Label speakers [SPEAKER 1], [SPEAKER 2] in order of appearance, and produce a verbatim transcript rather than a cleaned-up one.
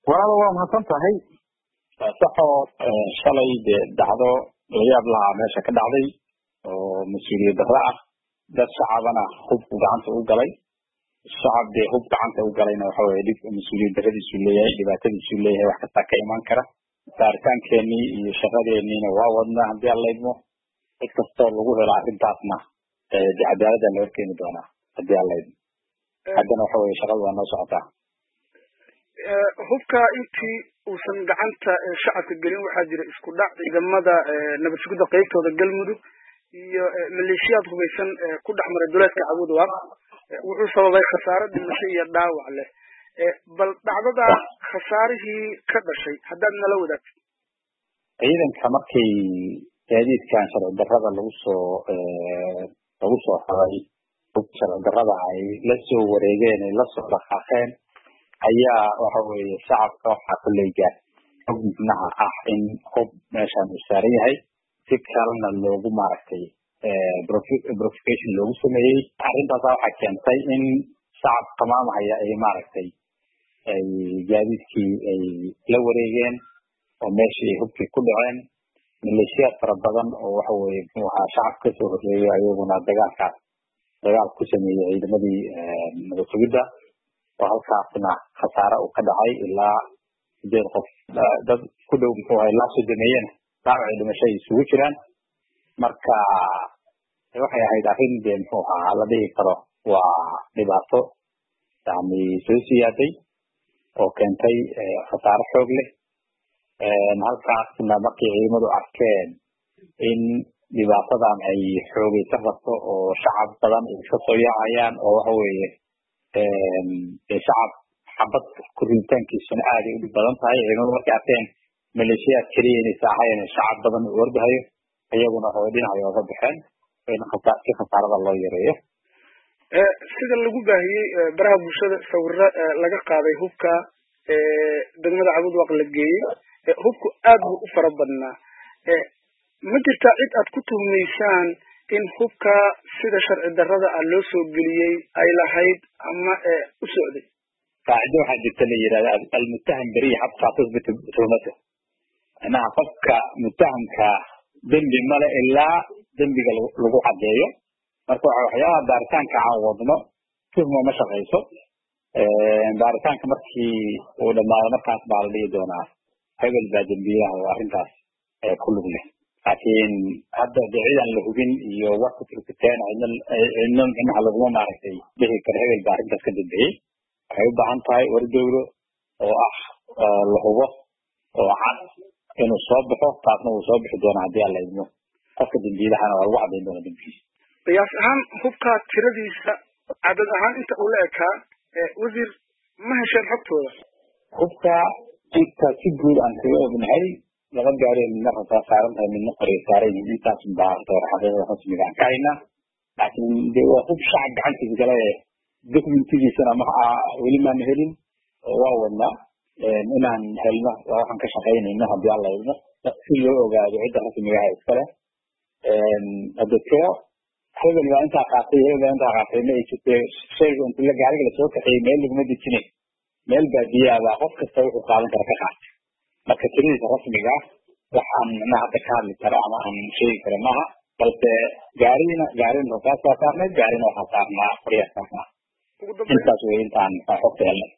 [SPEAKER 1] walaal waa mahadsan tahay saxo shalay dhacdo layaab lahaa meesha ka dhacday oo mas'uuliyad darro ah dad shacabana hub gacanta u galay shacab de hub gacanta u galayna waxa weeye dib mas'uuliyad darradiisu leeyahay dhibaatadiisu leeyahay wax kasta ka iman kara saaritaankeennii iyo shaqadeennina waa wadnaa haddii alla idmo cid kastoo lagu helo arrintaasna cadaaladda loo keeni doonaa haddii alla idmo haddana waxa weeye shaqadu waa noo socotaa
[SPEAKER 2] hubka intii uusan gacanta shacabka gelin waxaa jira isku dhac ciidamada nabad sugidda qaybtooda galmudug iyo maleeshiyaad hubaysan ku dhex maray duleedka Cabudwaaq wuxuu sababay khasaare dhimasho iyo dhaawac leh bal dhacdada khasaarihii ka dhashay haddaad nala wadaagto
[SPEAKER 1] ciidanka markii gaadiidkan sharci darrada lagu soo lagu soo xaday hub sharci darrada ay la soo wareegeen ay la soo dhaqaaqeen ayaa waxa weeye shacabka waxaa kulleyga xubnaha ah in hub meeshaan uu saaran yahay si kalena loogu maaragtay provocation loogu sameeyey arrintaas waxaa keentay in shacab tamaamahaya ay maaragtay ay gaadiidkii ay la wareegeen oo meeshii ay hubkii ku dhaceen maleeshiyaad fara badan oo waxa weeye muxuu ahaa shacab kasoo horreeyay ayaguna dagaalkaas dagaal ku sameeyey ciidamadii nabad sugidda oo halkaasna khasaare uu ka dhacay ilaa sideed qof dad ku dhow muxuu ahaa ilaa sodomeeyeen dhaawacii dhimasho ay isugu jiraan marka waxay ahayd arrin dee muxuu ahaa la dhihi karo waa dhibaato yani soo siyaaday oo keentay khasaare xoog leh halkaasna markii ciidamadu arkeen in dhibaatadan ay xoogaysan rabto oo shacab badan ay iska soo yaacayaan oo waxa weeye shacab xabad ku rintaankiisuna aad ay u dhib badan tahay ciidamadu markay arkeen maleeshiyaad keliya inay saahayeen shacab badan u ordahayo iyaguna hooy dhinaca ooga baxeen in khasaarki khasaarada loo yareeyo
[SPEAKER 2] sida lagu baahiyey baraha bulshada sawirro laga qaaday hubka degmada Cabudwaaq la geeyey hubku aad buu u fara badnaa ma jirtaa cid aad ku tuhmaysaan in hubka sida sharci darrada ah loo soo geliyey ay lahayd ama u socday
[SPEAKER 1] qaacido waxaa jirta la yidhahda almuttaham beri xataa tasbita tuhmata anaha qofka muttahamka dembi male ilaa dembiga lagu cadeeyo marka waxa waxyaabaha baaritaanka aan wadno tuhma ma shaqayso baaritaanka markii uu dhamaado markaas baa la dhihi doonaa hebel baa dembiyaha oo arrintaas ku lug leh laakiin hadda de ciidan la hubin iyo warka firfiteen cidna micnaha laguma maaragtay dhihi karo hebel baa arrintaas ka dambeeyey waxay u baahan tahay war dowlo oo ah la hubo oo cad inuu soo baxo taasna uu soo bixi doona haddii alla idmo qofka dembiyadahana waa lagu cadayn doona dembigiisa
[SPEAKER 2] qiyaas ahaan hubka tiradiisa cadad ahaan inta uu la ekaa wasiir ma hesheen xogtooda
[SPEAKER 1] hubka inta si guud aan kaga ognahay laba gaari midna rasaa saaran tahay midna qoryo saaran yihiin intaas baa xaqiiqada rasmiga aan ka haynaa laakiin de waa hub shacab gacantiisa gala documentigiisana ma weli maana helin oo waa wadnaa inaan helno waa waxaan ka shaqaynayno haddii alla idmo si loo ogaado cidda rasmiga ah iskale dadkeo hebel baa intaa qaatay hebel baa intaa qaatay ma ay jirtee shayga inta la gaariga lasoo kaxeeyey meel laguma dejinay meel baadiyaabaa qof kasta wuxuu qaadan kara ka qaatay marka tiradiisa rasmiga ah waxaan micnaha hadda ka hadli karo ama aan sheegi karo maaha balse gaarina gaarina rasaas baa saarnayd gaarina waxaa saarnaa qoryaa saarnaa intaas wey intaan xogta helnay